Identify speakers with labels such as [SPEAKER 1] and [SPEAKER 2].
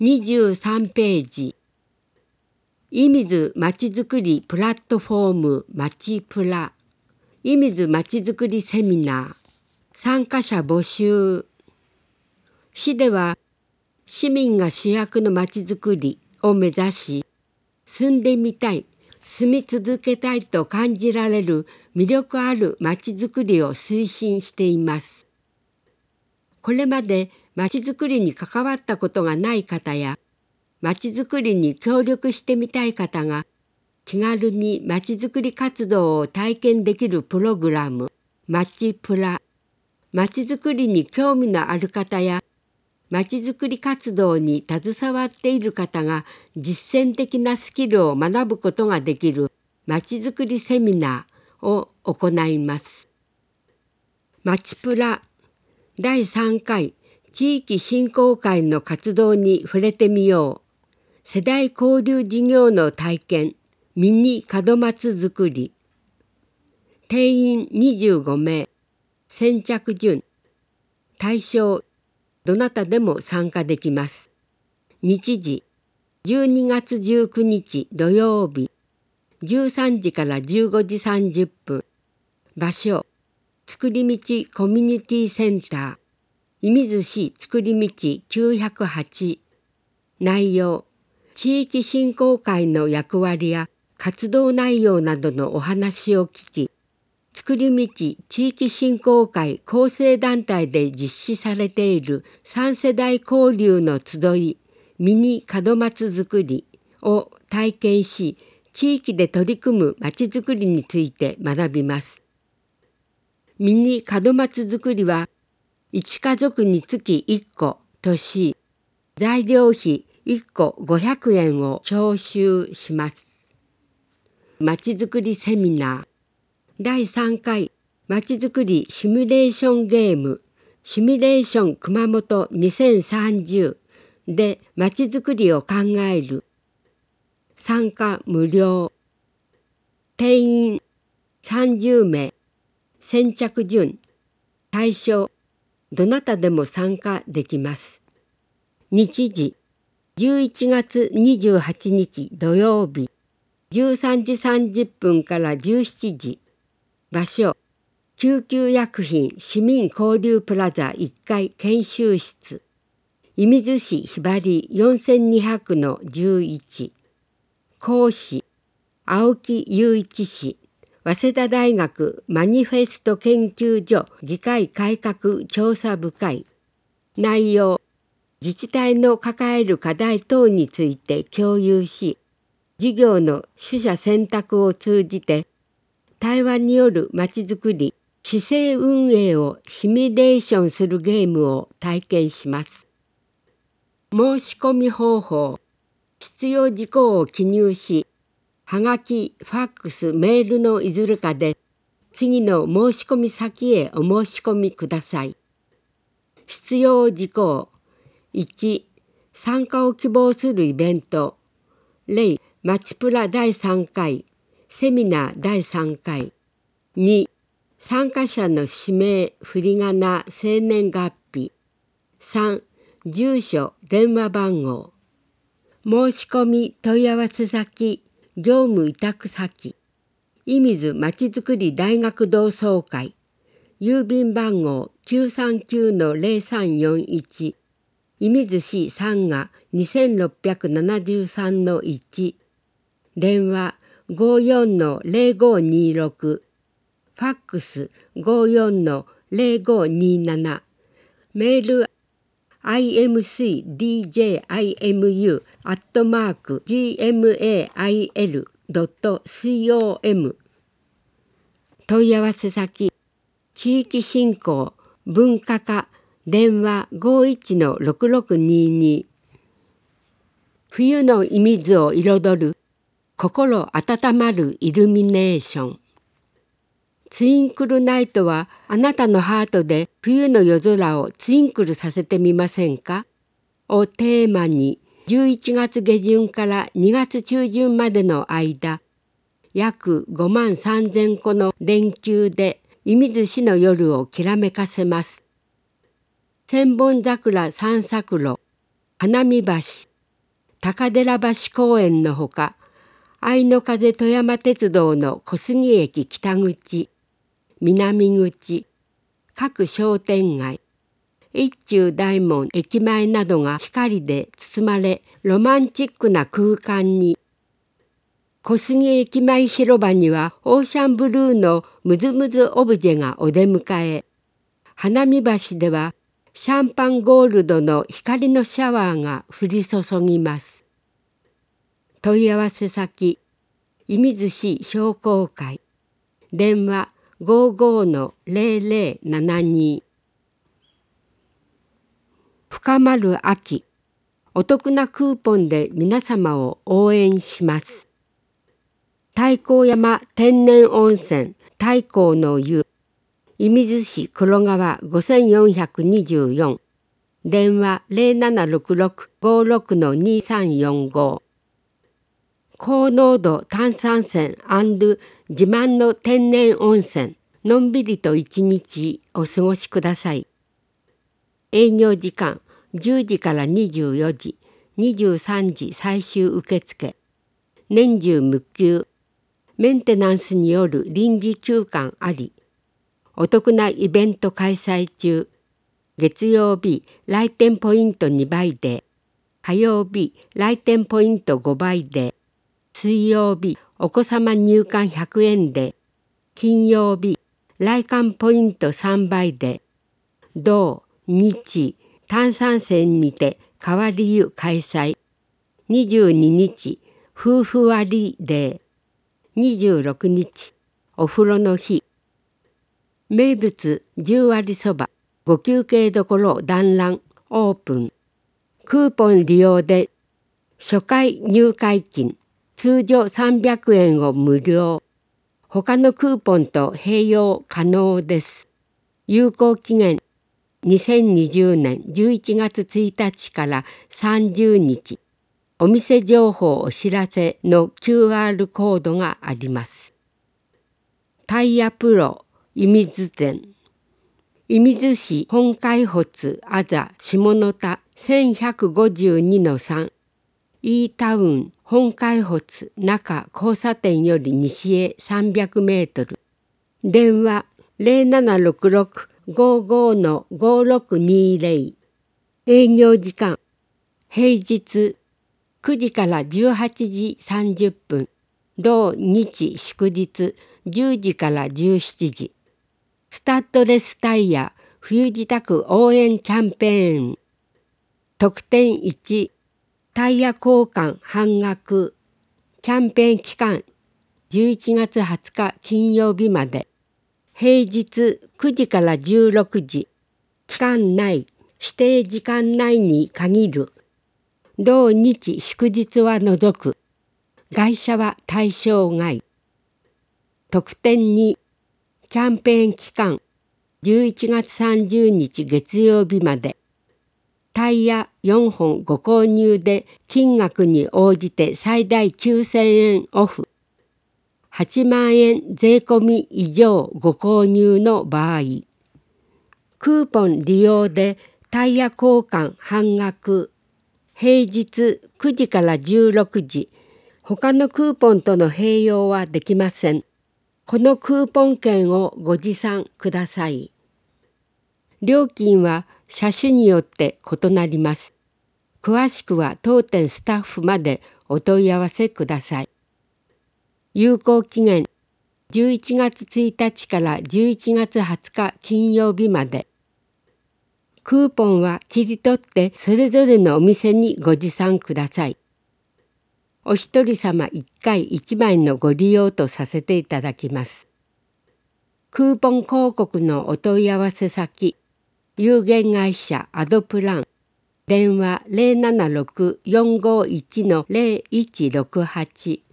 [SPEAKER 1] 23ページ。射水まちづくりプラットフォームまちプラ。射水まちづくりセミナー。参加者募集。市では市民が主役のまちづくりを目指し、住んでみたい、住み続けたいと感じられる魅力あるまちづくりを推進しています。これまでまちづくりに関わったことがない方や、まちづくりに協力してみたい方が気軽にまちづくり活動を体験できるプログラム、まちプラ。まちづくりに興味のある方や、まちづくり活動に携わっている方が実践的なスキルを学ぶことができるまちづくりセミナーを行います。まちプラ第3回地域振興会の活動に触れてみよう。世代交流事業の体験、ミニ門松づくり。定員25名、先着順。対象、どなたでも参加できます。日時、12月19日土曜日、13時から15時30分。場所、作り道コミュニティセンター、射水市作り道908。内容、地域振興会の役割や活動内容などのお話を聞き、作り道地域振興会構成団体で実施されている3世代交流の集いミニ門松づくりを体験し、地域で取り組むまちづくりについて学びます。ミニ門松づくりは1家族につき1個とし、材料費1個500円を徴収します。まちづくりセミナー第3回まちづくりシミュレーションゲームシミュレーション熊本2030でまちづくりを考える。参加無料。定員30名。先着順。対象、どなたでも参加できます。日時、11月28日土曜日、13時30分から17時。場所、救急薬品市民交流プラザ1階研修室。射水市ひばり4200-11。講師、青木雄一氏。早稲田大学マニフェスト研究所議会改革調査部会。内容、自治体の抱える課題等について共有し、事業の取捨選択を通じて、対話によるまちづくり、市政運営をシミュレーションするゲームを体験します。申し込み方法、必要事項を記入し、はがき、ファックス、メールのいずれかで次の申し込み先へお申し込みください。必要事項、1、参加を希望するイベント、例、まちプラ第3回、セミナー第3回。2、参加者の氏名、振り仮名、生年月日。3、住所、電話番号。申し込み問い合わせ先、業務委託先。射水まちづくり大学同窓会。郵便番号 939-0341。射水市三賀2673-1。電話54-0526。ファックス 54-0527。メールimcdjaimu@gmail.com。 問い合わせ先、地域振興文化課電話 51-6622。冬の射水を彩る心温まるイルミネーション。ツインクルナイトはあなたのハートで冬の夜空をツインクルさせてみませんかをテーマに11月下旬から2月中旬までの間、約5万3000個の電球で射水市の夜をきらめかせます。千本桜散策路、花見橋、 高寺橋公園のほか、愛の風富山鉄道の小杉駅北口、南口、各商店街、一中大門駅前などが光で包まれ、ロマンチックな空間に。小杉駅前広場にはオーシャンブルーのムズムズオブジェがお出迎え、花見橋ではシャンパンゴールドの光のシャワーが降り注ぎます。問い合わせ先、射水市商工会、電話55-0072。深まる秋、お得なクーポンで皆様を応援します。太閤山天然温泉太閤の湯、射水市黒川5424、電話0766-56-2345。高濃度炭酸泉&自慢の天然温泉、のんびりと一日お過ごしください。営業時間10時から24時、23時最終受付。年中無休。メンテナンスによる臨時休館あり。お得なイベント開催中。月曜日来店ポイント2倍で、火曜日来店ポイント5倍で、水曜日お子様入館100円で、金曜日来館ポイント3倍で、土日炭酸泉にて変わり湯開催。22日夫婦割デー、26日お風呂の日。名物10割そばご休憩どころ団らんオープン。クーポン利用で初回入会金通常300円を無料。他のクーポンと併用可能です。有効期限2020年11月1日から30日。お店情報お知らせの QR コードがあります。タイヤプロ射水店。射水市本開発あざ下野田 1152-3 E タウン本開発中交差点より西へ300メートル。電話0766-55-5620。営業時間平日9時から18時30分。土日祝日10時から17時。スタッドレスタイヤ冬支度応援キャンペーン。特典1、タイヤ交換半額。キャンペーン期間11月20日金曜日まで。平日9時から16時。期間内、指定時間内に限る。土日祝日は除く。外車は対象外。特典2、キャンペーン期間11月30日月曜日まで。タイヤ4本ご購入で金額に応じて最大9000円オフ。8万円税込み以上ご購入の場合。クーポン利用でタイヤ交換半額。平日9時から16時。他のクーポンとの併用はできません。このクーポン券をご持参ください。料金は車種によって異なります。詳しくは当店スタッフまでお問い合わせください。有効期限11月1日から11月20日金曜日まで。クーポンは切り取ってそれぞれのお店にご持参ください。お一人様1回1枚のご利用とさせていただきます。クーポン広告のお問い合わせ先、有限会社アドプラン、電話076-451-0168